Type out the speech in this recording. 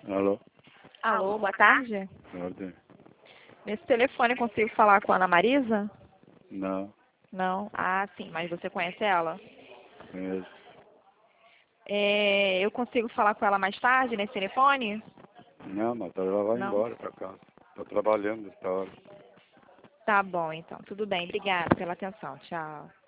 Alô? Alô, boa tarde. Ordem? Nesse telefone eu consigo falar com a Ana Marisa? Não, Não? Ah, sim, mas você conhece ela. conheço. Eu consigo falar com ela mais tarde nesse telefone? Não, mas ela vai Não? embora pra casa. Tô trabalhando essa hora. Tá bom, então. Tudo bem. Obrigada pela atenção. Tchau.